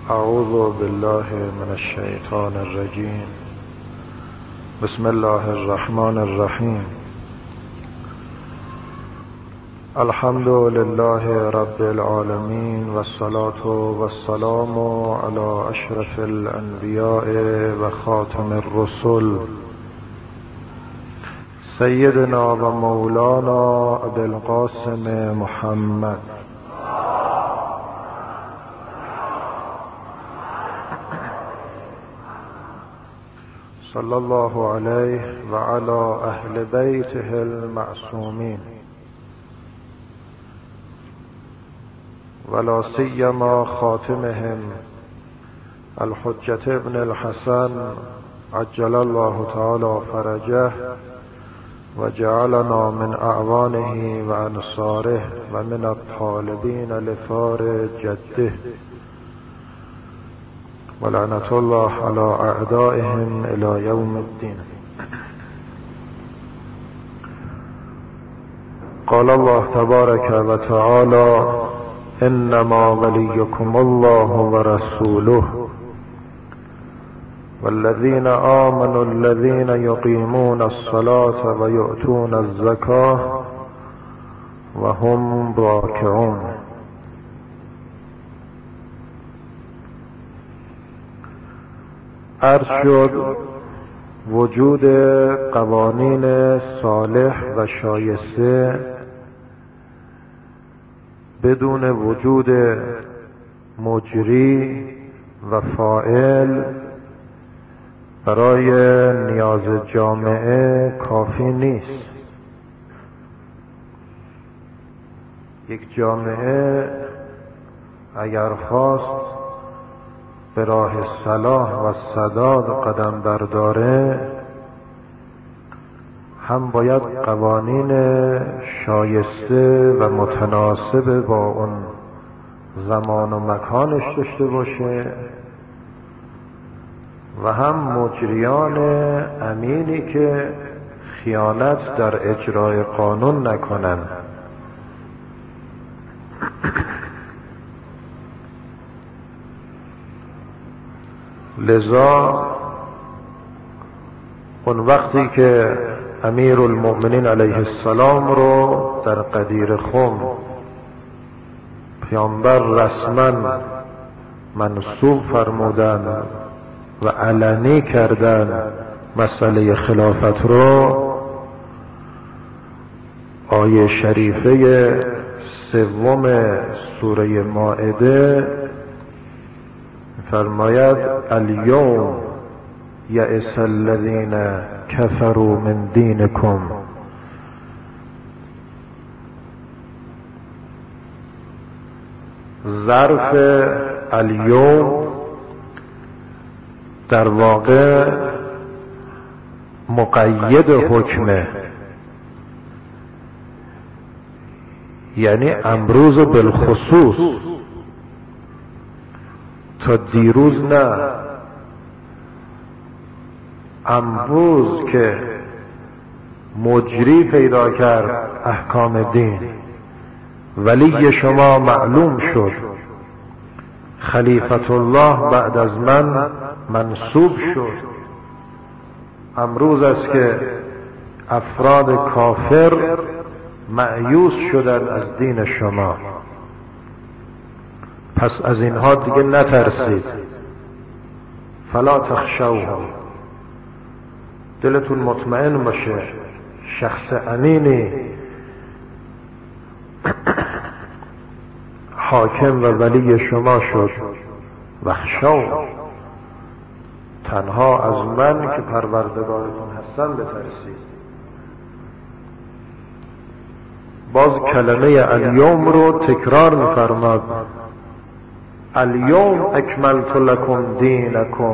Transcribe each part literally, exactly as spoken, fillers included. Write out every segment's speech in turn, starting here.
اعوذ بالله من الشیطان الرجیم. بسم الله الرحمن الرحیم. الحمد لله رب العالمین والصلاة والسلام علی اشرف الانبیاء و خاتم الرسل سیدنا و مولانا ابی القاسم محمد صلی الله علیه و علی اهل بیته المعصومین ولا سیما خاتمهم الحجة ابن الحسن عجل الله تعالی فرجه و جعلنا من اعوانه و انصاره و من الطالبین لثار جده ولعنة الله على اعدائهم الى يوم الدين. قال الله تبارك وتعالى انما وليكم الله ورسوله والذين آمنوا الذين يقيمون الصلاة ويؤتون الزكاة وهم راكعون. عرض شد وجود قوانین صالح و شایسته بدون وجود مجری و فاعل برای نیاز جامعه کافی نیست. یک جامعه اگر خواست به راه صلاح و سداد قدم برداره هم باید قوانین شایسته و متناسب با اون زمان و مکانش داشته باشه و هم مجریان امینی که خیانت در اجرای قانون نکنن. لذا اون وقتی که امیر المؤمنین علیه السلام رو در قدیر خم پیامبر رسما منصوب فرمودن و علنی کردن مسئله خلافت رو، آیه شریفه سوم سوره مائده فرماید الیوم یئس الذین کفروا من دینکم. ظرف الیوم در واقع مقید حکمه، یعنی امروز بالخصوص، تا دیروز نه. امروز که مجری پیدا کرد احکام دین، ولی شما معلوم شد، خلیفت الله بعد از من منصوب شد، امروز است که افراد کافر مأیوس شدن از دین شما. پس از اینها دیگه نترسید. فلا تخشوهم، دلتون مطمئن باشه، شخص امینی حاکم و ولی شما شد. وخشو، تنها از من که پروردگارتون هستم بترسید. باز کلمه الیوم رو تکرار می‌فرماد، الیوم اکملت لکم دینکم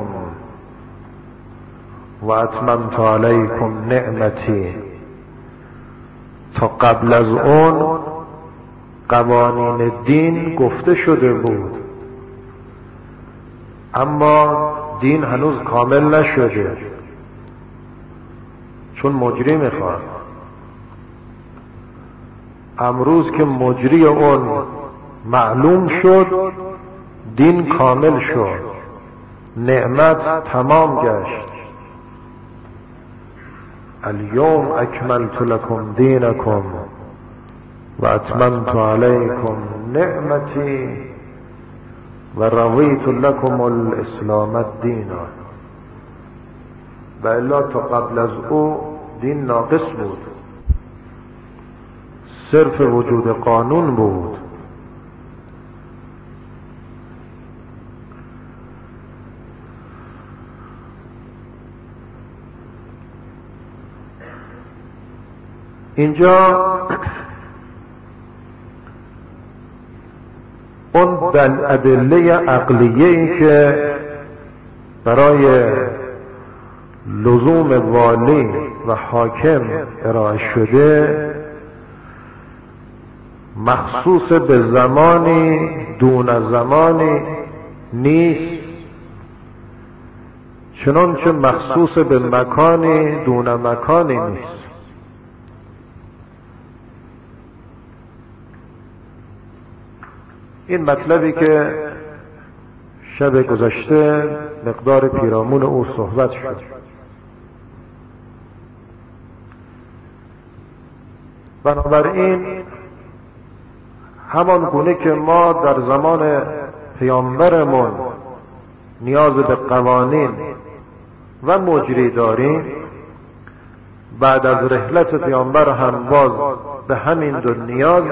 و اتممت علیکم نعمتی. تا قبل از اون قوانین دین گفته شده بود، اما دین هنوز کامل نشده، چون مجری میخواد. امروز که مجری اون معلوم شد، دین کامل شد، نعمت تمام گشت. الیوم اکملت لکم دینکم و اتممت علیکم نعمتی و رضیت لکم الاسلام دینا. و الا تا قبل از او دین ناقص بود، صرف وجود قانون بود. اینجا اون ادله عقلیه‌ای که برای لزوم والی و حاکم ارائه شده مخصوص به زمانی دون زمانی نیست، چنانچه مخصوص به مکانی دون مکانی نیست. این مطلبی که شب گذشته مقدار پیرامون او صحبت شد، بنابراین همان گونه که ما در زمان پیامبرمون نیاز به قوانین و مجری داریم، بعد از رحلت پیامبر هم باز به همین دو نیاز،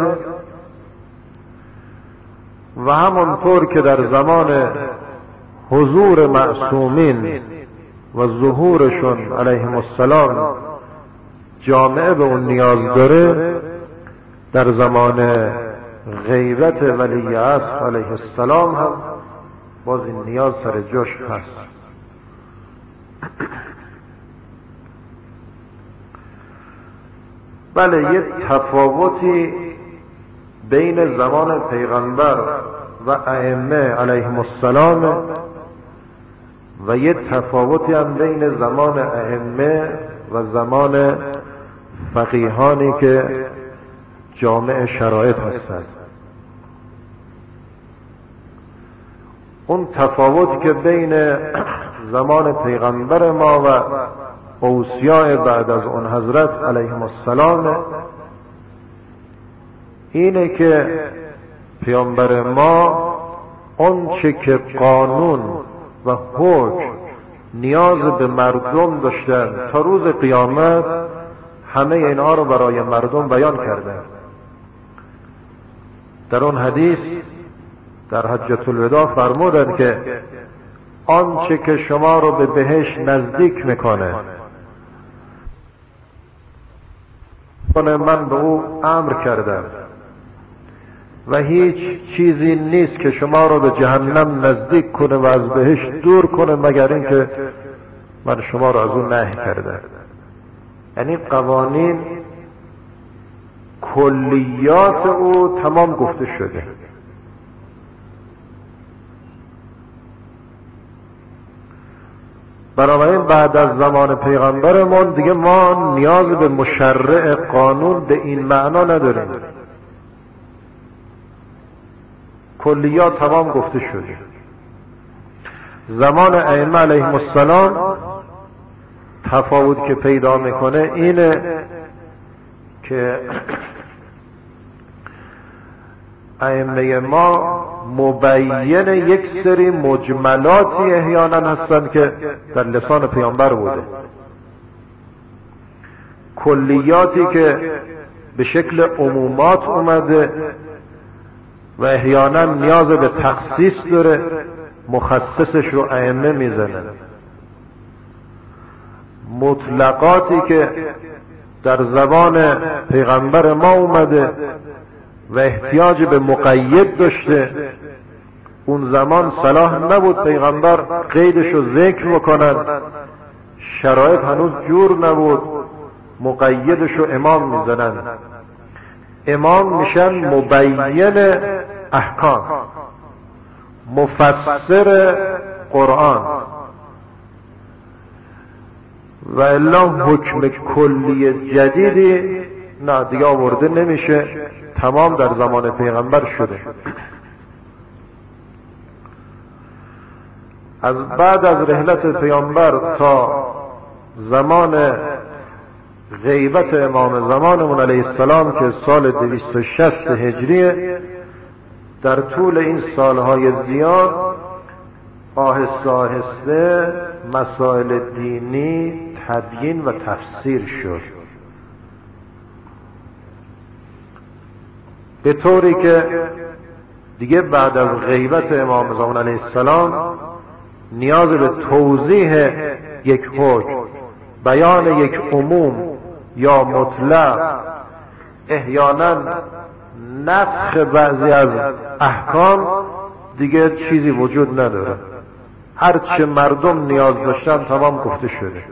و همانطور که در زمان حضور معصومین و ظهورشون علیهم السلام جامعه به اون نیاز داره، در زمان غیبت ولی عصر علیه السلام هم باز این نیاز سر جاش هست. بله، یه تفاوتی بین زمان پیغمبر و ائمه علیهم السلام و یه تفاوتی هم بین زمان ائمه و زمان فقیهانی که جامع شرایط هستند. اون تفاوتی که بین زمان پیغمبر ما و اوصیاء بعد از اون حضرت علیهم السلام اینه که پیامبر ما اون چه که قانون و حکم نیاز به مردم داشتن تا روز قیامت، همه اینها رو برای مردم بیان کردن. در اون حدیث در حجة الوداع فرمودند که آنچه که شما رو به بهشت نزدیک میکنه من به او امر کردم و هیچ چیزی نیست که شما رو به جهنم نزدیک کنه و از بهشت دور کنه مگر اینکه من شما رو از اون نهی کردم. یعنی قوانین کلیات او تمام گفته شده. بنابراین بعد از زمان پیغمبرمون دیگه ما نیاز به مشرع قانون به این معنا نداریم، کلیات تمام گفته شده. زمان ائمه علیهم السلام تفاوت که پیدا میکنه اینه که ائمه ما مبین یک سری مجملاتی احیانا هستند که در لسان پیامبر بوده، کلیاتی که به شکل عمومات اومده و احیانا نیاز به تخصیص داره، مخصصش رو ائمه میزنن. مطلقاتی که در زبان پیغمبر ما اومده و احتیاج به مقید داشته، اون زمان صلاح نبود پیغمبر قیدش رو ذکر بکنن، شرایط هنوز جور نبود، مقیدش رو امام میزنن. امام میشن مبین احکام، مفسر قرآن، و الا حکم کلی جدیدی نه دیگه آورده نمیشه، تمام در زمان پیغمبر شده. از بعد از رحلت پیامبر تا زمان غیبت امام زمانمون علیه السلام که سال دویست و شصت هجریه، در طول این سالهای زیاد آهسته آهسته مسائل دینی تبیین و تفسیر شد، به طوری که دیگه بعد از غیبت امام زمان علیه السلام نیاز به توضیح یک حکم، بیان یک عموم یا مطلق، احیانا نسخ بعضی از احکام دیگه چیزی وجود نداره. هرچه مردم نیاز داشتن تمام گفته شده.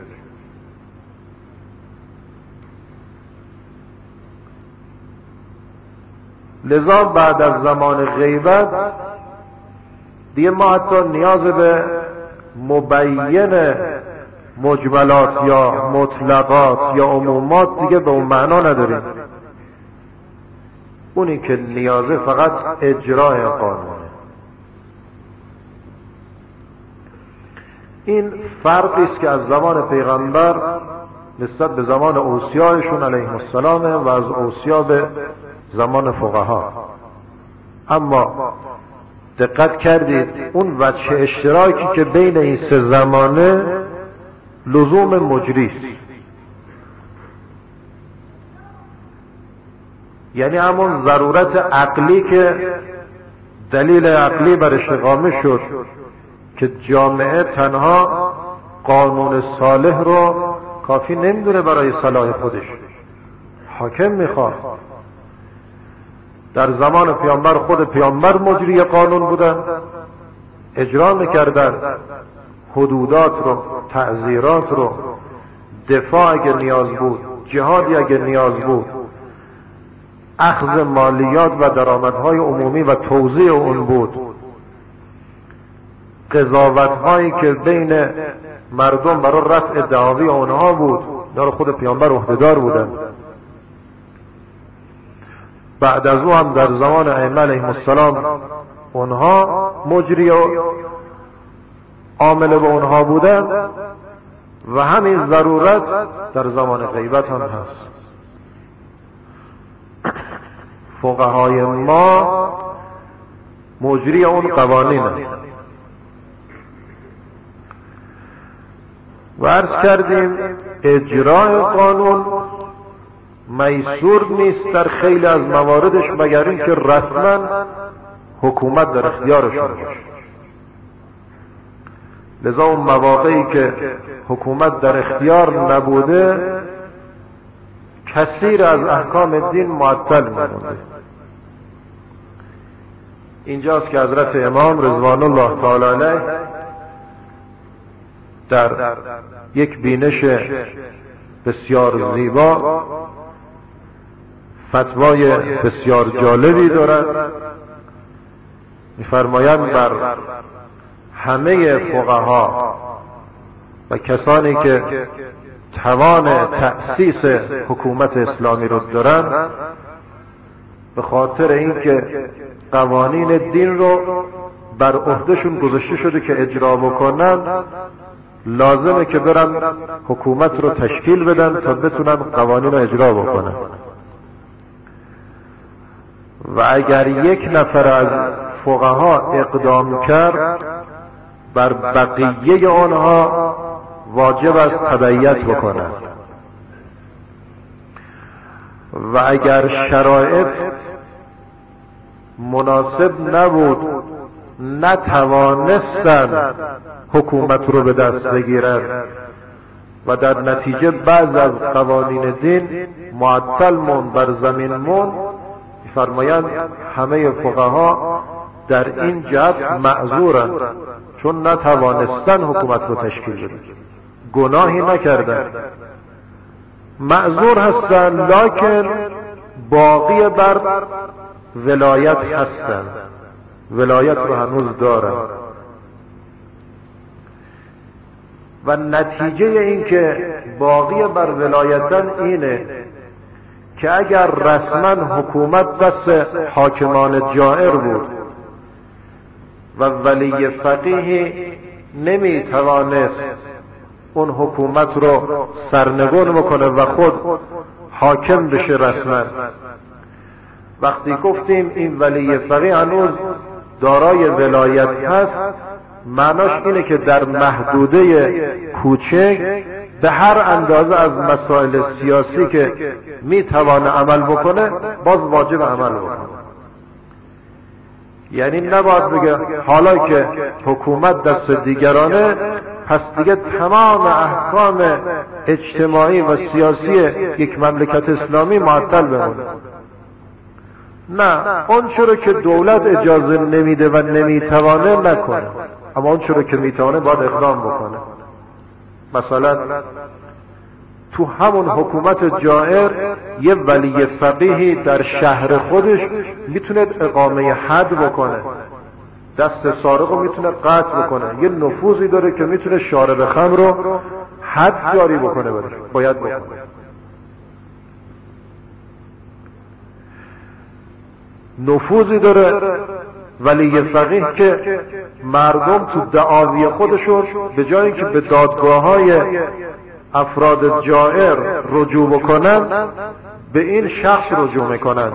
لذا بعد از زمان غیبت دیگه ما حتی نیاز به مبین مجملات یا مطلقات یا عمومات دیگه به اون معنا نداریم. اونی که نیازه فقط اجرای قانونه. این فرقی است که از زمان پیغمبر نسبت به زمان اوصیایشون علیهم السلام و از اوصیا به زمان فقها. اما دقت کردید اون وجه اشتراکی که بین این سه زمانه لزوم مجریست، یعنی همون ضرورت عقلی که دلیل عقلی برش اقامه شد که جامعه تنها قانون صالح رو کافی نمیدونه برای صلاح خودش، حاکم میخواد. در زمان پیامبر خود پیامبر مجری قانون بودن، اجرا میکردن حدودات رو، تعزیرات رو، دفاع اگه نیاز بود، جهادی اگه نیاز بود، اخذ مالیات و درآمدهای عمومی و توزیع اون بود، قضاوت‌هایی که بین مردم برای رفع دعاوی اونها بود، در خود پیامبر عهده‌دار بودن. بعد از او هم در زمان ائمه علیهم السلام اونها مجری و عامل به اونها بودن و همین ضرورت در زمان غیبت هم هست. فقهای ما مجری اون قوانین هست. و عرض کردیم اجرای قانون میسور نیست در خیلی از مواردش، مگر اینکه رسما حکومت در اختیارشون باشه. لذا اون مواقعی که حکومت در اختیار نبوده کثیر از احکام دین معطل میمونده. اینجاست که حضرت امام رضوان الله تعالی علیه در یک بینش بسیار زیبا فتوای بسیار جالبی دارند. می‌فرمایند بر همه فقها و کسانی که توان تأسیس حکومت اسلامی رو دارند، به خاطر اینکه قوانین دین رو بر عهدهشون گذاشته شده که اجرا بکنن، لازمه که برن حکومت رو تشکیل بدن تا بتونن قوانین رو اجرا بکنن. و اگر یک نفر از فقها اقدام کرد، بر بقیه آنها واجب است تبعیت بکنند. و اگر شرایط مناسب نبود، نتوانستند حکومت رو به دست بگیرند و در نتیجه بعض از قوانین دین معطل موند، بر زمین موند، فرمایند همه فقها در این جهت معذورند، چون نتوانستن حکومت رو تشکیل بدن، گناهی نکردن، معذور هستن، لکن باقی بر ولایت هستن، ولایت رو هنوز دارن. و نتیجه این که باقی بر ولایتن اینه که اگر رسما حکومت دست حاکمان جائر بود و ولی فقیه نمیتوانست اون حکومت رو سرنگون بکنه و خود حاکم بشه رسما. وقتی گفتیم این ولی فقیه هنوز دارای ولایت هست، معناش اینه که در محدوده کوچک به هر اندازه از مسائل سیاسی که میتوانه عمل بکنه باز واجب عمل بکنه. یعنی نباید بگه حالا که حکومت دست دیگرانه پس دیگه تمام احکام اجتماعی و سیاسی یک مملکت اسلامی معطل بمونه. نه، اون چرا که دولت اجازه نمیده و نمیتوانه نکنه، اما اون چرا که میتوانه باید اقدام بکنه. مثلا تو همون حکومت جائر یه ولی فقیهی در شهر خودش میتونه اقامه حد بکنه، دست سارق رو میتونه قطع بکنه، یه نفوذی داره که میتونه شارب خمر رو حد جاری بکنه، برش باید بکنه. نفوذی داره ولی فقیه که مردم تو دعاوی خودشون به جایی که به دادگاه‌های افراد جائر رجوع بکنن به این شخص رجوع میکنن،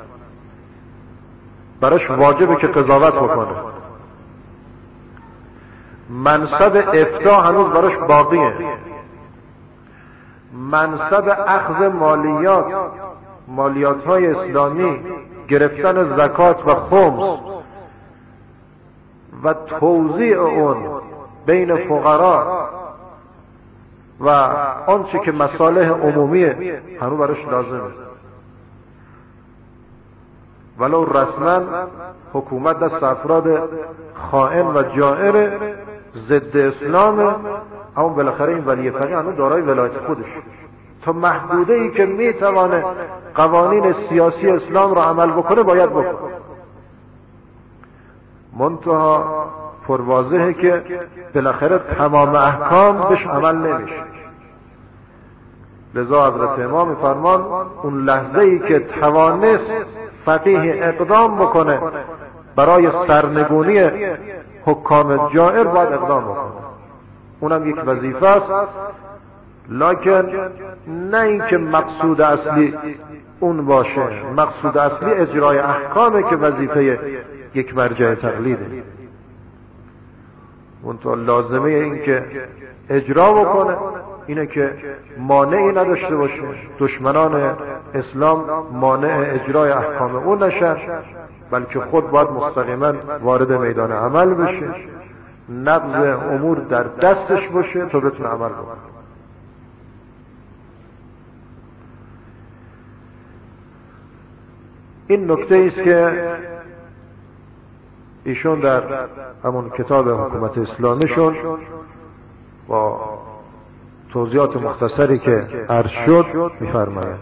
براش واجبه که قضاوت بکنه. منصب افتاء هنوز براش باقیه، منصب اخذ مالیات مالیات های اسلامی، گرفتن زکات و خمس و توزیع اون بین فقرا و آنچه که مصالح عمومیه هنوز براش لازمه. ولو رسما حکومت دست افراد خائن و جائر ضد اسلام، اما بالاخره این ولی فقیه هنوز دارای ولایت خودش تا محدوده ای که میتوانه قوانین سیاسی اسلام را عمل بکنه باید بکنه. منتها پرواضحه که بالاخره تمام احکام بهش عمل نمیشه. لذا حضرت امام میفرمان اون لحظه ای که توانست فقیه اقدام بکنه برای سرنگونی حکام جائر باید اقدام بکنه. اونم یک وظیفه است، لکن نه اینکه مقصود اصلی اون باشه. مقصود اصلی اجرای احکامه که وظیفه یک مرجع تقلیده. اون تو لازمه این که اجرا بکنه اینه که مانعی نداشته باشه، دشمنان اسلام مانع اجرای احکام اون نشن، بلکه خود باید مستقیما وارد میدان عمل بشه، نبض امور در دستش باشه تا بتونه عمل بکنه. این نکته است که ایشون در همون کتاب حکومت اسلامیشون با توضیحات مختصری که عرض شد می‌فرمایند.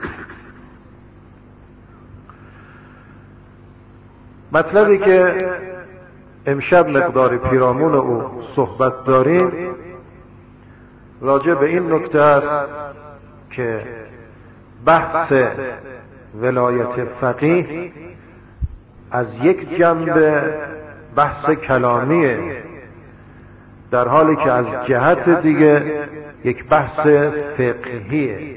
مطلبی که امشب مقدار پیرامون او صحبت داریم راجع به این نکته است که بحث ولایت فقیه از یک جنبه بحث کلامیه، در حالی که از جهت دیگه یک بحث فقهیه.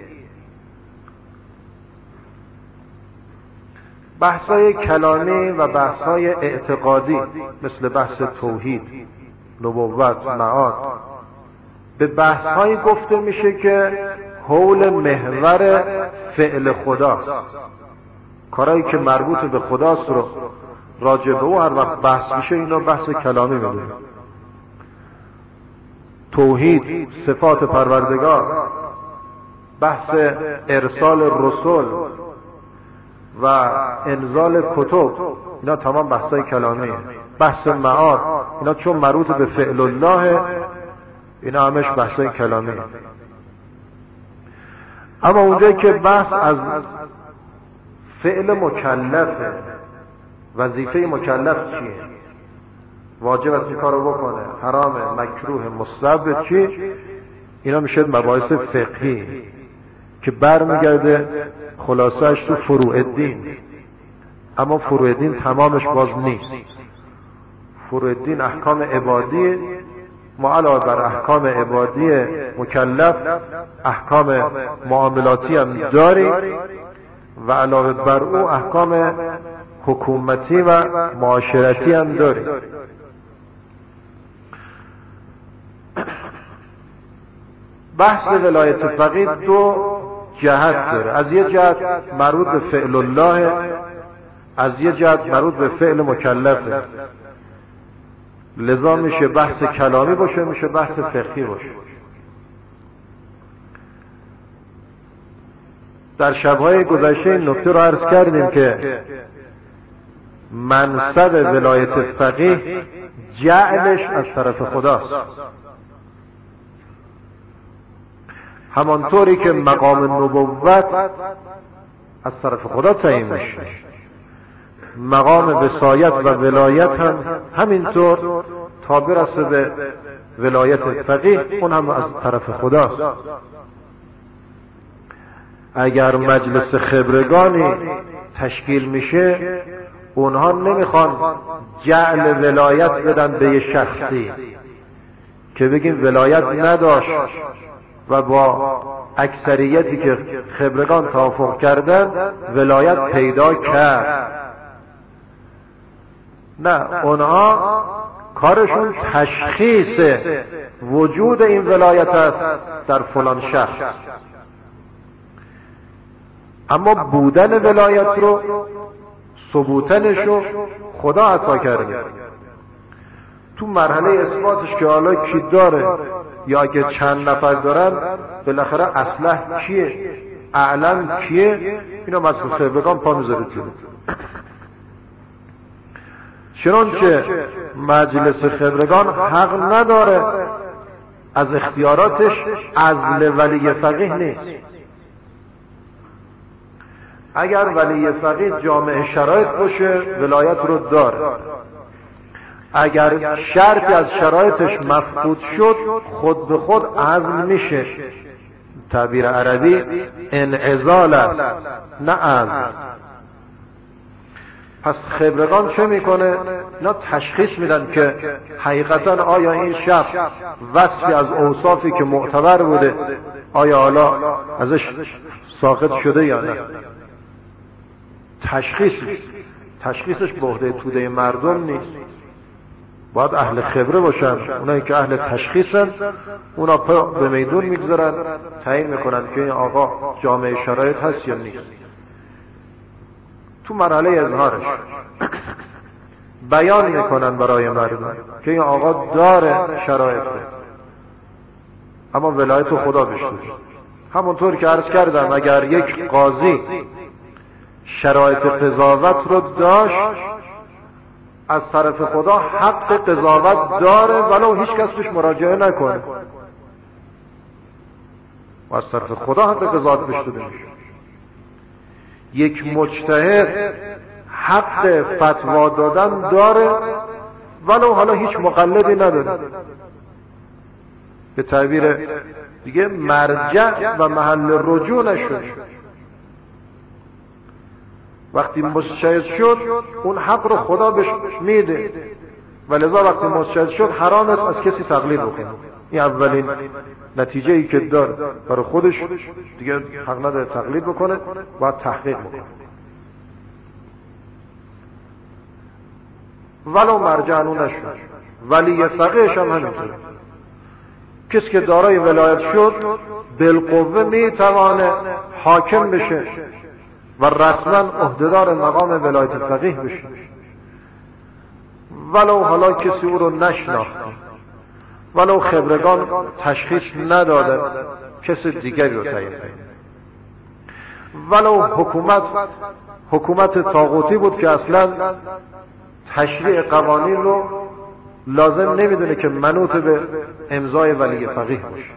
بحث‌های کلامی و بحث‌های اعتقادی مثل بحث توحید، نبوت، معاد به بحث‌هایی گفته میشه که حول محور فعل خداست، کارهایی که مربوط به خداست رو راجع به او هر وقت بحث میشه اینو بحث کلامی میدونیم. توحید، صفات پروردگار، بحث ارسال رسول و انزال کتب، اینا تمام بحثای کلامی. بحث معاد، اینا چون مربوط به فعل الله، اینا همش بحثای کلامی. اما اونجایی که بحث از فعل مکلفه، وظیفه مکلف چیه، واجب است این کارو بکنه، حرامه، مکروه، مستحب چی، اینا میشه مباحث فقهی که برمیگرده خلاصش تو فروع الدین. اما فروع الدین تمامش باز نیست. فروع الدین احکام عبادی ما علاوه بر احکام عبادی مکلف احکام معاملاتی هم داریم و علاوه بر او احکام حکومتی و معاشرتی هم داریم. بحث ولایت فقیه دو جهت داره. از یه جهت مربوط به فعل الله، از یه جهت مربوط به فعل مکلفه. لذا میشه بحث کلامی باشه، میشه بحث فقهی باشه. در شبهای گذشته این نکته رو عرض کردیم که منصب ولایت فقیه جعلش از طرف خداست، همانطوری که مقام نبوت از طرف خدا تعیین میشه، مقام وصایت و ولایت هم همینطور تا برسه به ولایت فقیه اون هم از طرف خداست. اگر مجلس خبرگانی تشکیل میشه اونها نمیخوان جعل ولایت بدن به یه شخصی که بگیم ولایت نداشت و با اکثریتی که خبرگان توافق کردن ولایت پیدا کرد. نه، اونها کارشون تشخیص وجود این ولایت است در فلان شخص، اما بودن ولایت رو، ثبوتنش رو خدا عطا کرده. تو مرحله اثباتش که حالا کی داره یا اگه چند نفر دارن بالاخره اصلح کیه، اعلم کیه، اینا مسئول خبرگان پا میذاره تو. چنانچه مجلس خبرگان حق نداره از اختیاراتش عزل ولی فقیه نیست. اگر ولی فقیه جامع شرایط باشه ولایت رو داره، اگر شرطی از شرایطش مفقود شد خود به خود عزل میشه. تعبیر عربی انعزال است نه عزل. پس خبرگان چه میکنه؟ اینا تشخیص میدن که حقیقتا آیا این شخص وصفی از اوصافی که معتبر بوده آیا حالا ازش ساقط شده یا نه. تشخیص تشخیصش به عهده توده مردم نیست، باید اهل خبره باشن. اونایی که اهل تشخیصن اونا به میدون میگذارن، تعیین میکنن که این آقا جامع شرایط هست یا نیست. تو مرحله اظهارش بیان میکنن برای مردم که این آقا داره شرایط، اما ولایت خدا بشه. همونطور که عرض کردم اگر یک قاضی شرایط قضاوت رو داشت از طرف خدا حق قضاوت داره ولو هیچ کس بهش مراجعه نکنه، و از طرف خدا حق قضاوت بهش داده میشه. یک مجتهد حق فتوا دادن داره ولو حالا هیچ مقلدی نداره. به تعبیر دیگه مرجع و محل رجوع نشد. وقتی مجتهد شد اون حق رو خدا بهش میده، ولذا وقتی مجتهد شد حرام است از کسی تقلید بکنه. این اولین نتیجه ای که داره برای خودش، دیگه حق نداره تقلید بکنه، باید تحقیق بکنه. ولو مرجع نشد. ولی فقیهش هم همینطوره. کسی که دارای ولایت شد بالقوه میتوانه حاکم بشه و رسما عهدهدار مقام ولایت فقیه بشه، ولو حالا کسی او رو نشناخت، ولو خبرگان تشخیص نداده کسی دیگری رو تعیین کنه، ولو حکومت حکومت طاغوتی بود که اصلا تشریع قوانین رو لازم نمیدونه که منوط به امضای ولی فقیه باشه.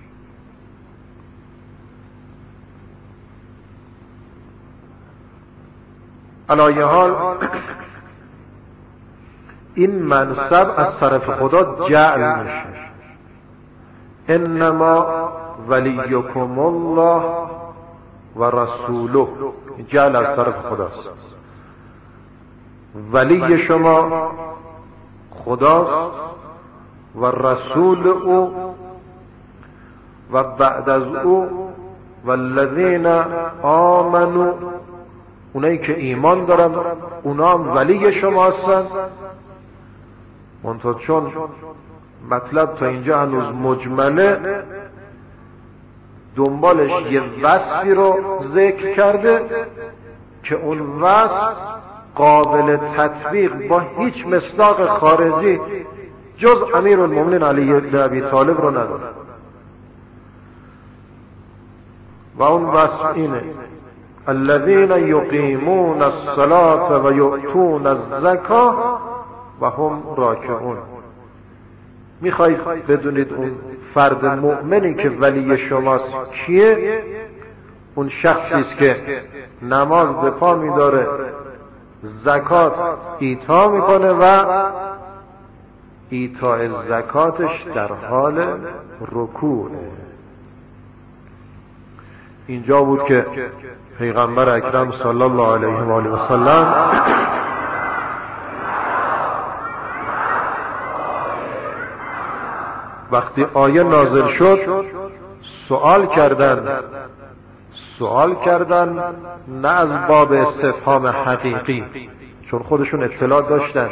علایه حال این منصب از طرف خدا جعل میشه. انما ولیکم الله و رسوله، جعل از طرف خداست. ولی شما خداست و رسول او و بعد از او والذین آمنوا، اونایی که ایمان دارن اونا هم ولی شما هستن. منتها چون مطلب تا اینجا هنوز مجمله، دنبالش یه وصفی رو ذکر کرده که اون وصف قابل تطبیق با هیچ مصداق خارجی جز امیرالمومنین علی بن ابی طالب رو نداره. و اون وصف اینه: الذین یقیمون الصلاة و یؤتون الزکاة و هم راکعون. میخواید بدونید اون فرد مؤمنی که ولی شماست کیه؟ اون شخصی است که نماز به پا میداره، زکات ایتا میکنه و ایتاء زکاتش در حال رکوعه. اینجا بود که پیغمبر اکرم صلی الله علیه و آله و سلم وقتی آیه نازل شد سوال کردن سوال کردن نه از باب استفهام حقیقی، چون خودشون اطلاع داشتن،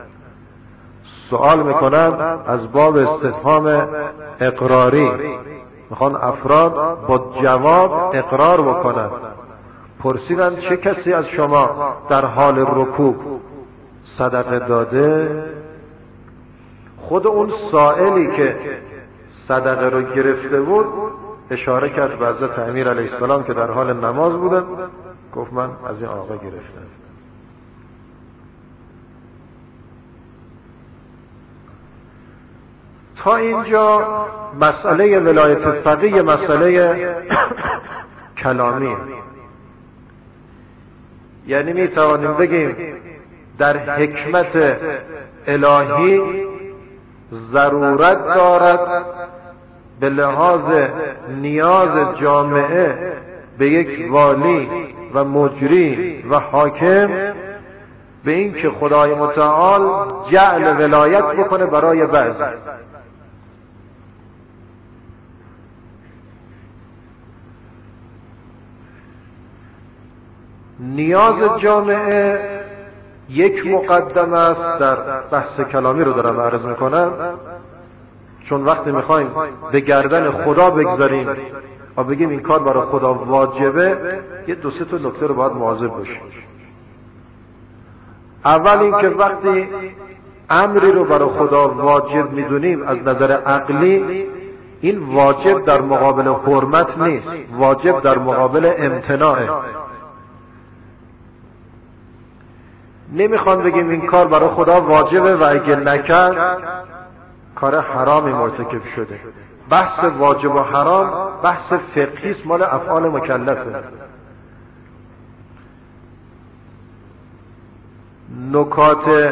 سوال میکنن از باب استفهام اقراری، میخوان افراد با جواب اقرار بکنن. پرسیدن چه کسی از شما در حال رکوع صدقه داده؟ خود اون سائلی که صدقه رو گرفته بود اشاره کرد به حضرت امیر علیه السلام که در حال نماز بودن، گفت من از این آقا گرفتم. تا اینجا مسئله ولایت فقیه مسئله کلامی، یعنی می توانیم بگیم در حکمت الهی ضرورت دارد به لحاظ نیاز جامعه به یک والی و مجری و حاکم به این که خدای متعال جعل ولایت بکنه برای بعضی. نیاز جامعه یک مقدمه است، در بحث کلامی رو دارم عرض میکنم، چون وقتی میخوایم به گردن خدا بگذاریم و بگیم این کار برای خدا واجبه، یه دو سه تا نکته رو باید مواظب باشیم. اول این که وقتی امری رو برای خدا واجب میدونیم از نظر عقلی، این واجب در مقابل حرمت نیست، واجب در مقابل امتناعه. نمیخوان بگیم این کار برای خدا واجبه و اگه نکرد کار حرامی مرتکب شده. بحث واجب و حرام بحث فقهی است، مال افعال مکلفه. نکات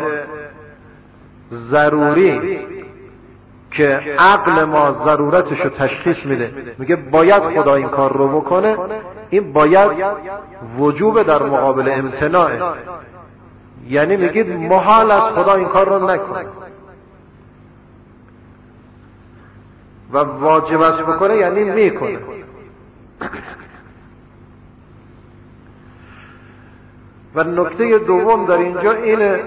ضروری که عقل ما ضرورتش رو تشخیص میده، میگه باید خدا این کار رو بکنه، این باید وجوب در مقابل امتناعه. یعنی میگید محال است خدا این کار رو نکنه و واجب است بکنه، یعنی میکنه. و نکته دوم در اینجا اینه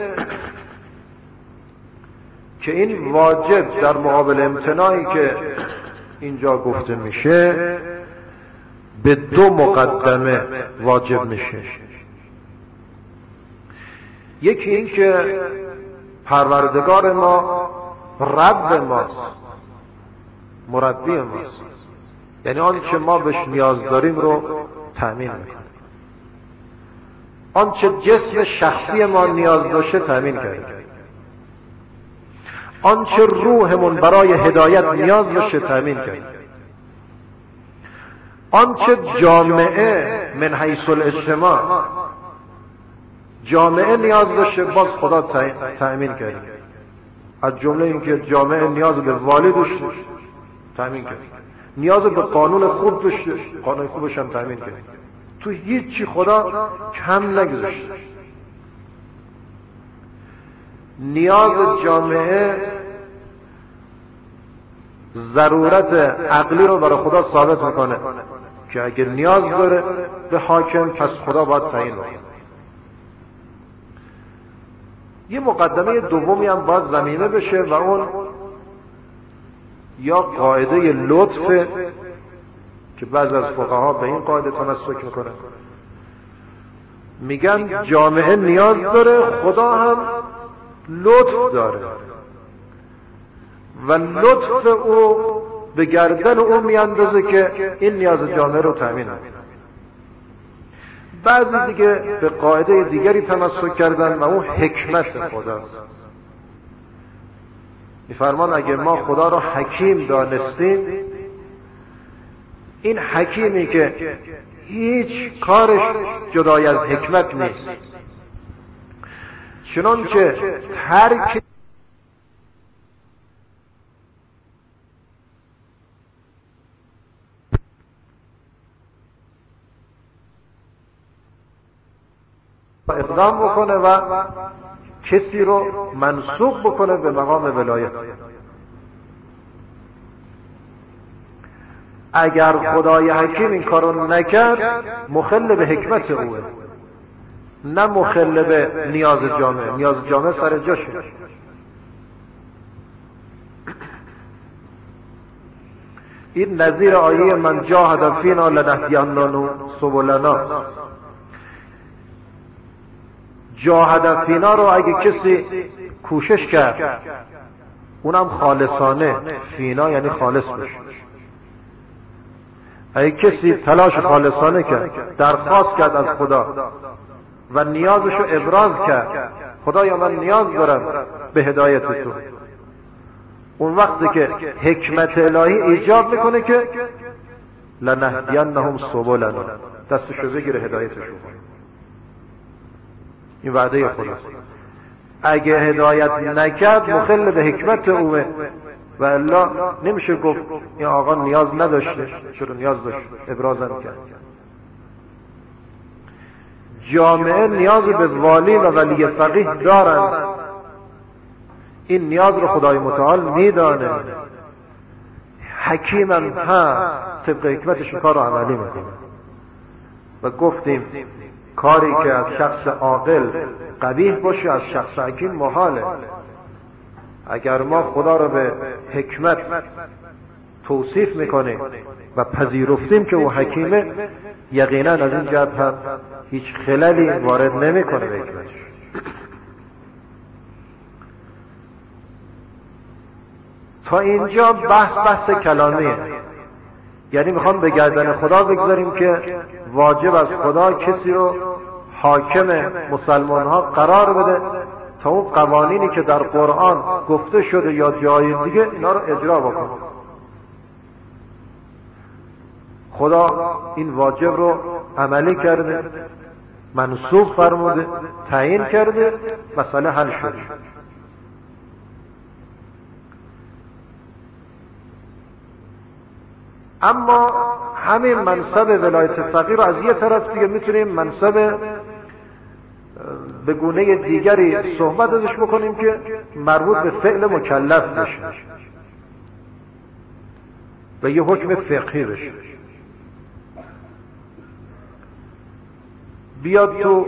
که این واجب در مقابل امتناعی که اینجا گفته میشه به دو مقدمه واجب میشه. یکی این که پروردگار ما رب ماست، مربی ماست، یعنی آنچه ما بهش نیاز داریم رو تأمین میکنه. آنچه جسم شخصی ما نیاز داشته تأمین کرده، آنچه روحمون برای هدایت نیاز داشته تأمین کرده، آنچه جامعه من حیث الاجتماع جامعه نیاز داشته باز خدا تأمین کرده. از جمله اینکه جامعه نیاز به والی داشته تأمین کرده، نیاز به قانون خوب داشته قانون خوبش هم تأمین کرده. تو هیچی خدا کم نگذاشته. نیاز جامعه ضرورت عقلی رو برای خدا ثابت میکنه که اگر نیاز داره به حاکم پس خدا باید تعیین کنه. یه مقدمه دومی هم باید زمینه بشه و اون یا قاعده لطف که بعض از فقها به این قاعده تمسک میکنه، میگن جامعه نیاز داره، خدا هم لطف داره و لطف او به گردن او میاندازه که این نیاز جامعه رو تامین کنه. بعضی دیگه به قاعده دیگری تمسک کردن و اون حکمت خداست. میفرمان اگه ما خدا رو حکیم دانستیم، این حکیمی که هیچ کارش جدای از حکمت نیست، چنانچه ترک اقدام بکنه و کسی رو منصوب بکنه به مقام ولایت. اگر خدای حکیم این کارو نکرد مخل به حکمت اوه، نه مخل به نیاز جامعه. نیاز جامعه سر جاشه. این نظیر آیه من جاهد فینا لنهدیننا سبلنا. جاهد فینا رو اگه کسی کوشش کرد، اونم خالصانه، فینا یعنی خالص بشه، اگه کسی تلاش خالصانه کرد، درخواست کرد از خدا و نیازشو ابراز کرد، خدایا من نیاز دارم به هدایت تو، اون وقتی که حکمت الهی ایجاب میکنه که لنهدینهم سبلنا، دستشو بگیره هدایتشو کنه. این وعده خداست. اگه هدایت نکرد مخل به حکمت اوه و الا نمیشه گفت این آقا نیاز نداشته، چرا نیاز داشت، ابراز نکرد. جامعه نیاز به والی و ولی فقیه دارن، این نیاز رو خدای متعال میدانه، حکیمم ها طبق حکمتش کار رو عملی میکنه. و گفتیم کاری که از شخص عاقل قبیح باشه از شخص حکیم محاله. اگر ما خدا رو به حکمت توصیف میکنیم و پذیرفتیم که او حکیمه، یقینا از این جهت هم هیچ خللی وارد نمیکنه به حکمتش. تا اینجا بحث بحث کلامیه، یعنی میخوام به گردن خدا بگذاریم که واجب از خدا کسی رو حاکم مسلمان ها قرار بده تا اون قوانینی که در قرآن گفته شده یا جای دیگه اینا رو اجرا بکنه. خدا این واجب رو عملی کرده، منصوب فرموده، تعیین کرده، مسئله حل شده. اما همین منصب ولایت فقیه رو از یه طرف دیگه میتونیم منصب به گونه دیگری صحبت ازش بکنیم که مربوط به فعل مکلف بشه و یه حکم فقهی بشه. بیاد تو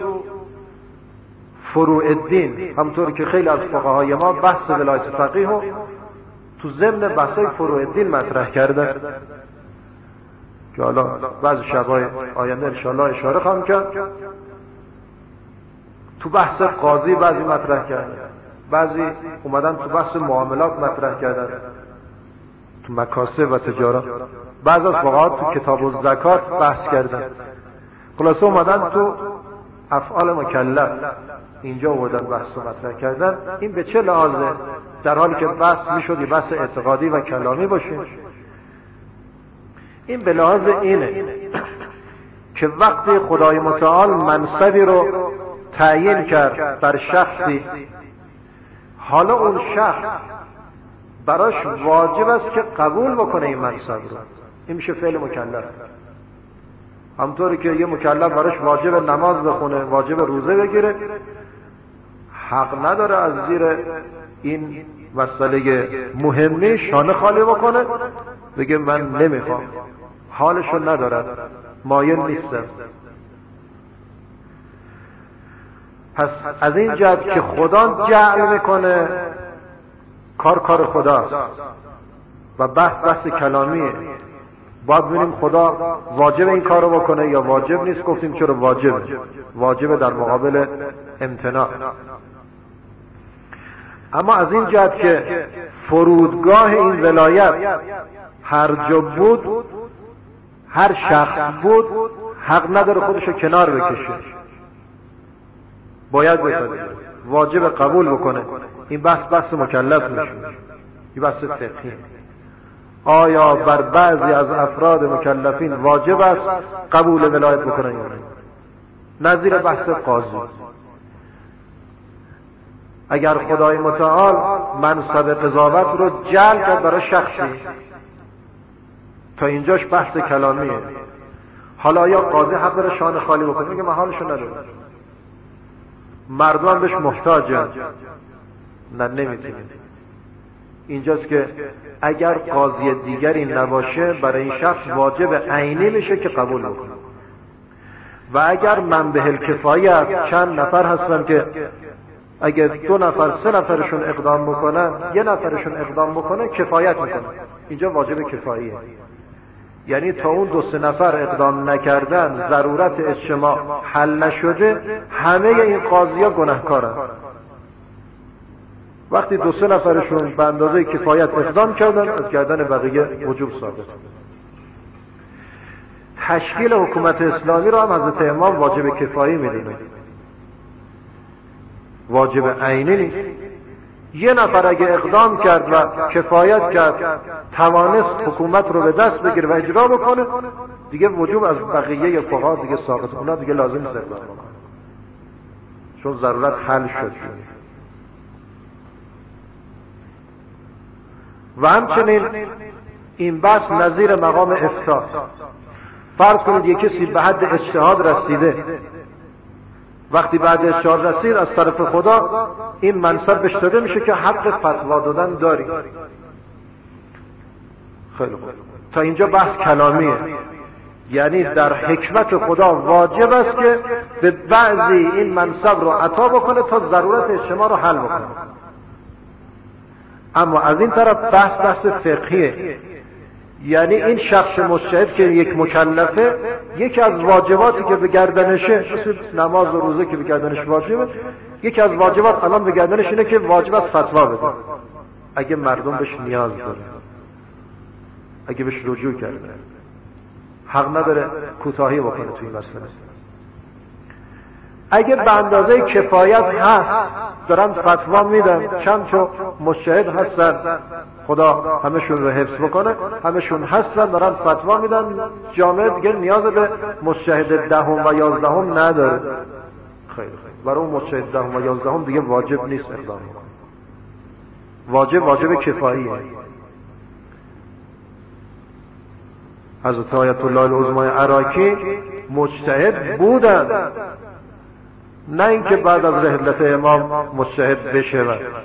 فروع الدین، همطور که خیلی از فقهای ما بحث ولایت فقیه رو تو ضمن بحثای فروع الدین مطرح کردن که حالا بعضی شبای آینده انشاءالله اشاره خواهم کرد. تو بحث قاضی بعضی مطرح کردن، بعضی اومدن تو بحث معاملات مطرح کردن، تو مکاسب و تجارت. بعض از فقها تو کتاب الزکات بحث کردن. خلاصه اومدن تو افعال مکلف اینجا اومدن بحث رو مطرح کردن. این به چه لحاظه؟ در حالی که بحث میشد بحث اعتقادی و کلامی باشه، این به لحاظ اینه که وقتی خدای متعال منصبی رو تعیین کرد بر شخصی، حالا اون شخص براش واجب است که قبول بکنه این منصب رو. این میشه فعل مکلف. همطوری که یه مکلف براش واجب نماز بخونه، واجب روزه بگیره، حق نداره از زیر این مسئله مهمی شانه خالی بکنه، بگه من نمیخوام، حالشو ندارد، مایل نیستم. پس از این جهت که خدا جعل میکنه، کار کار خداست و بحث بحث کلامیه. باید ببینیم خدا واجب این کارو بکنه یا واجب نیست. گفتیم چرا واجبه، واجبه در مقابل امتناع. اما از این جهت که فرودگاه این ولایت هر جا بود، هر شخص بود، حق نداره خودشو کنار بکشه، باید بپذیره، واجب قبول بکنه. این بحث بحث مکلف میشه، این بحث فقهی. آیا بر بعضی از افراد مکلفین واجب است قبول ولایت بکنن یا نه؟ نظیر بحث قاضی. اگر خدای متعال منصب قضاوت رو جعل کرد برای شخصی، تا اینجاش بحث کلامیه. حالا یا قاضی حق داره شانه خالی بکنه، میگه من حالشو ندارم، مردم بهش محتاجن، نه نمیتونه. اینجاست که اگر قاضی دیگری نباشه برای این شخص واجب عینی میشه که قبول بکنه. و اگر منبع الکفایی است، چند نفر هستن که اگر دو نفر سه نفرشون اقدام بکنن، یه نفرشون اقدام بکنه کفایت میکنه، اینجا واجب کفاییه. یعنی تا اون دو سه نفر اقدام نکردن، ضرورت اجتماع حل نشده، همه این قاضی‌ها گناهکارن. وقتی دو سه نفرشون به اندازه کفایت اقدام کردن، از گردن بقیه وجوب ثابت. تشکیل حکومت اسلامی رو هم حضرت امام واجب کفایی میدونه، واجب عینی نیست. یه نفر اگه اقدام کرد و کفایت کرد، توانست حکومت رو به دست بگیره و اجرا بکنه، دیگه وجوب از بقیه فقها دیگه ساقط، اونا دیگه لازم نیست اقدام بکنه، چون ضرورت حل شد. و همچنین این بحث نظیر مقام افتاء. فرض کنید یک کسی به حد اجتهاد رسیده، وقتی بعد اجتهاد رسید از طرف خدا این منصب بهش داده میشه که حق فتوا دادن داری. خیلی خوب، تا اینجا بحث کلامیه. یعنی در حکمت خدا واجب است که به بعضی این منصب رو عطا بکنه تا ضرورت اجتماع رو حل بکنه. اما از این طرف بحث بحث فقهیه. یعنی این شخص مجتهد که یک مکلفه، یکی از واجباتی که به گردنشه، مثل نماز و روزه که به گردنش واجبه، یکی از واجبات الان به گردنش اینه که واجب است فتوا بده اگه مردم بهش نیاز داره، اگه بهش رجوع کرده. حق نداره کوتاهی بکنه توی این مسئله. اگه به اندازه کفایت هست دارن فتوا میدن، چند تا مجتهد هستن، خدا همشون رو حفظ بکنه، همشون هستن دارن فتوا میدن، جامعه دیگه نیاز به مجتهد دهم و یازدهم نداره. خیلی خیلی برای اون مجتهد دهم و یازدهم دیگه واجب نیست اقدام کنه، واجب واجب کفاییه. حضرت آیت الله العظمای عراقی مجتهد بودن، نه اینکه بعد از رحلت امام مجتهد بشه.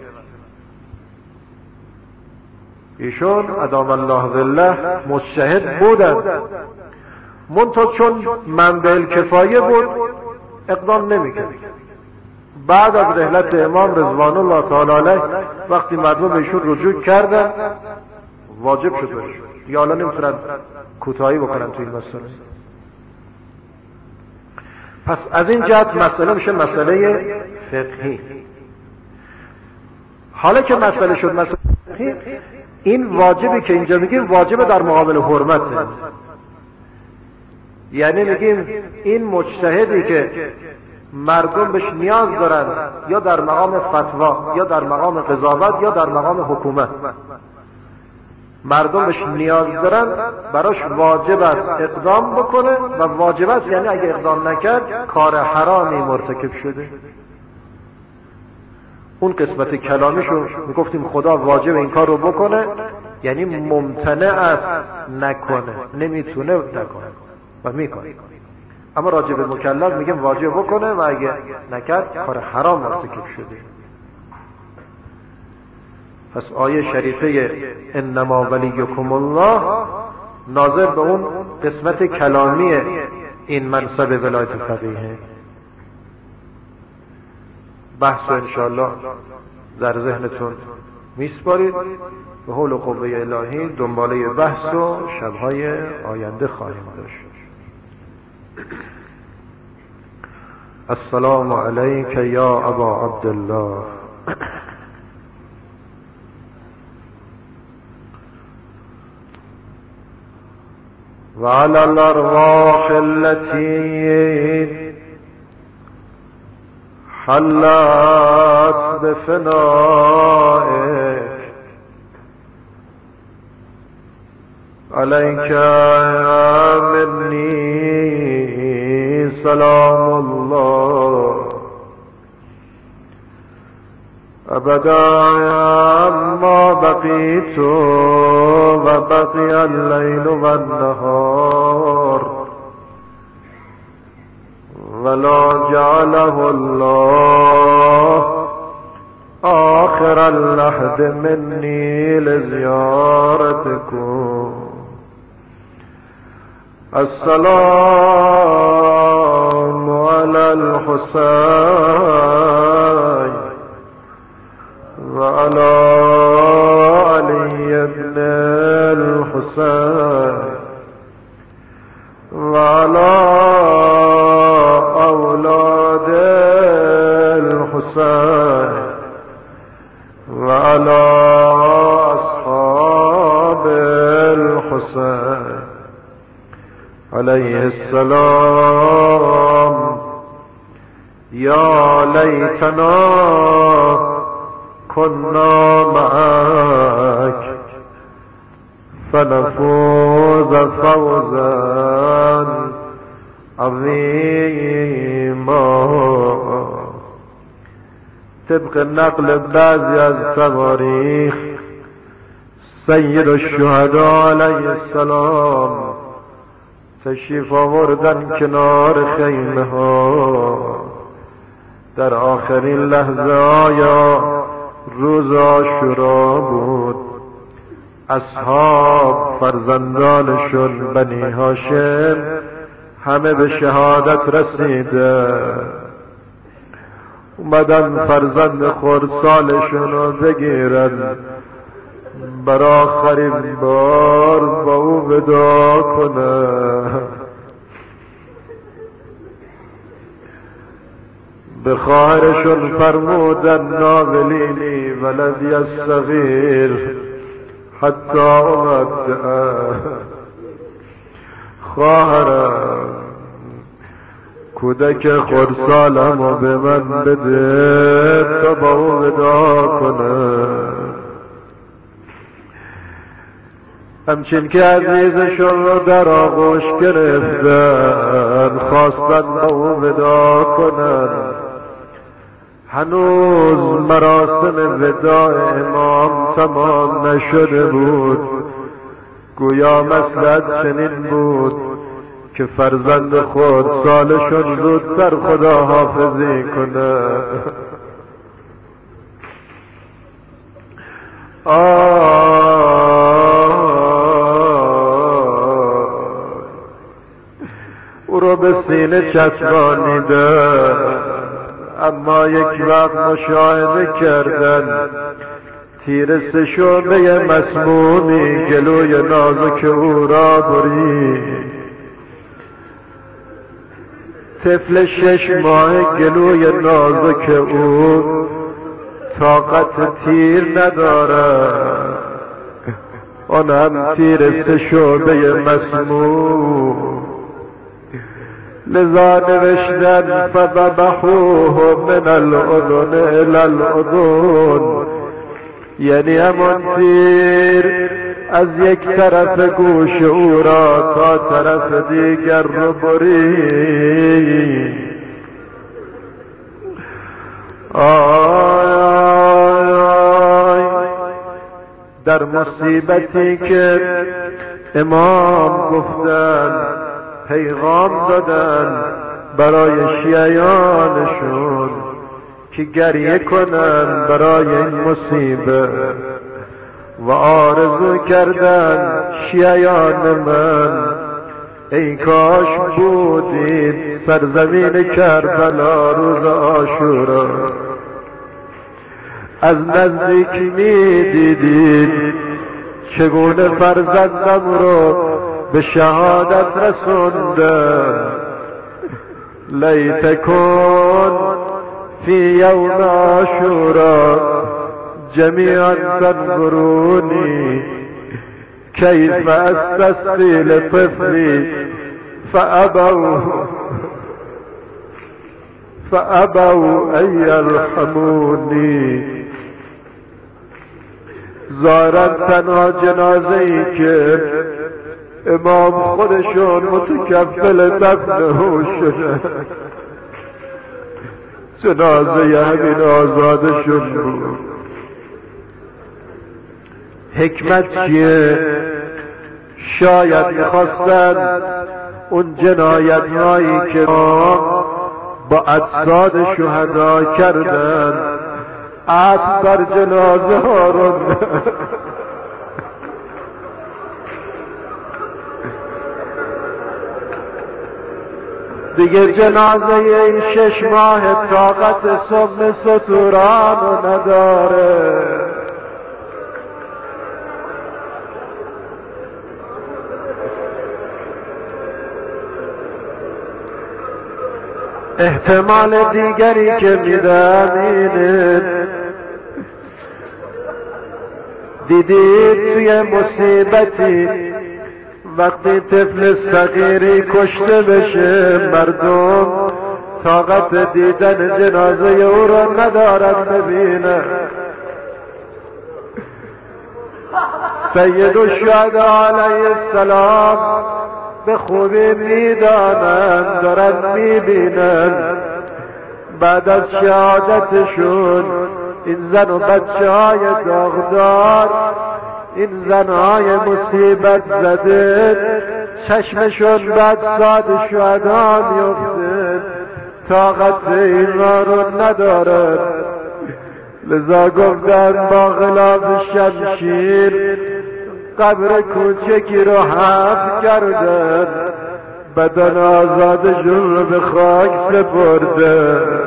ایشون ادام الله ظله مجتهد بودن، منتها چون منبع الکفایه بود اقدام نمیکرد. بعد از رحلت امام رضوان الله تعالی علیه وقتی مردم ایشون رجوع کردن واجب شد برشون، یا حالا نمیتونن کوتاهی بکنن توی این مسئله. پس از این جهت مسئله میشه مسئله فقهی. حالا که مسئله شد مسئله فقهی، این واجبی که اینجا میگیم واجب در مقابل حرمت، یعنی میگیم این مجتهدی که مردم بهش نیاز دارن، یا در مقام فتوا یا در مقام قضاوت یا در مقام حکومت، مردم بهش نیاز دارن، براش واجب است اقدام بکنه و واجب است یعنی اگه اقدام نکرد کار حرامی مرتکب شده. اون قسمت کلامیشو میگفتیم خدا واجب این کار رو بکنه، یعنی ممتنع است نکنه، نمیتونه نکنه و میکنه. اما راجع به مکلف میگیم واجب بکنه و اگه نکرد کار حرام مرتکب شده. پس آیه شریفه انما ولیکم الله ناظر به اون قسمت کلامی این منصب ولایت فقیه. بحث انشاءالله در ذهنتون میسپارید، به حول و قوه الهی دنباله بحث و شبهای آینده خواهیم داشت. السلام علیک یا ابا عبدالله. وعلى الأرواح التي حلت بفنائك عليك مني سلام الله أبدا ما بقيت وبقي الليل والنهار ولا جعله الله آخر اللحد مني لزيارتكم. السلام على الحسين وعلى علي بن الحسين وعلى أولاد الحسين وعلى أصحاب الحسين عليه السلام. يا ليتنا كنا معك فنفوز فوزا عظيما. طبق نقل بعضی از تواریخ سید الشهدا علیه السلام تشریف آوردن کنار خیمه ها در آخرین لحظه آیا روز عاشورا بود. اصحاب فرزندانشون بنی هاشم همه به شهادت رسیده، اومدن فرزند خردسالشون رو بگیرن بر آخرین بار با او ودا کنه. به خواهرشون فرمودن ناولینی ولدی الصغیر حتی اومد خواهرم کودک خردسالم رو به من بده تا با او ودا کنه. همچین که عزیزشون رو در آغوش گرفتن خواستن با او ودا کنن، هنوز مراسم وداع امام تمام نشده بود. گویا مصلحت چنین بود که فرزند خود سالشون زودتر خدا حافظی کنه. او رو به سینه چسبانیده، اما یک وقت مشاهده کردن تیر سه شعبه مسمومی گلوی نازک او را برید. طفل شش ماه گلوی نازک او طاقت تیر نداره، آن هم تیر سه شعبه مسموم. لذا نوشتن فذبحوه من الاذن الى الاذن، یعنی همون تیر از یک طرف گوش او را تا طرف دیگر رو برید. آی آی در مصیبتی که امام گفتن پیغام دادن برای شیعیانشون که گریه کنن برای این مصیبت. و آرزو کردن شیعیان من ای کاش بودید سرزمین کربلا روز عاشورا، از نزدیک می دیدید چگونه فرزندم رو به شهادت رسوندم. لیتکن فی یوم عاشورا جمیعا تنظرونی کیف استسقی لطفلی فابوا فابوا ان یرحمونی. ظاهرا تنها جنازه ای که امام خودشون متکفل دفنه شده جنازه همین آزادشون بود. حکمت چیه؟ شاید میخواستن اون جنایت هایی که ما با اجساد شهدا کردن عطف بر جنازه ها رو دیگه جنازه این شش ماه طاقت صبح ستوران رو نداره. احتمال دیگری که میدم اینه دیدید توی مصیبتی وقتی طفل صغیری کشته بشه مردم طاقت دیدن جنازه او را ندارد ببینه. سید الشهداء علیه السلام به خوبی میدانند دارن میبینن بعد از شهادتشون این زن و بچه های داغدار، این زنهای مصیبت زده چشمشون بعد ساد شهدا میفته، طاقت اینا رو ندارن. لذا گفتن با غلاف شمشیر قبر کوچکی رو حفر کردن، بدن آزادشون رو به خاک سپردن.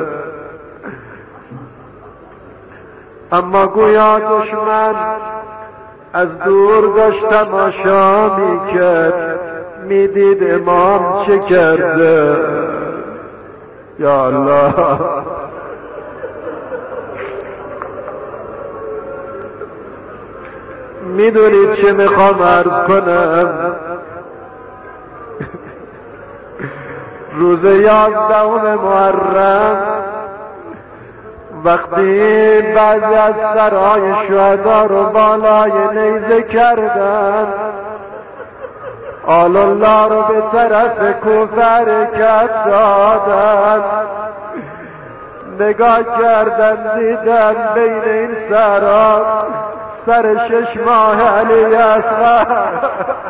اما گویا دشمن از دور داشت تماشا میکرد، میدید امام چه کرده. یا الله، میدونید چه میخوام عرض کنم؟ روز یازدهم محرم وقتی بعضی از سرای شهدا رو بالای نیزه کردن، آل الله رو به طرف کوفه حرکت دادن، نگاه کردن دیدن بین این سرا سر شش ماه علی اصغر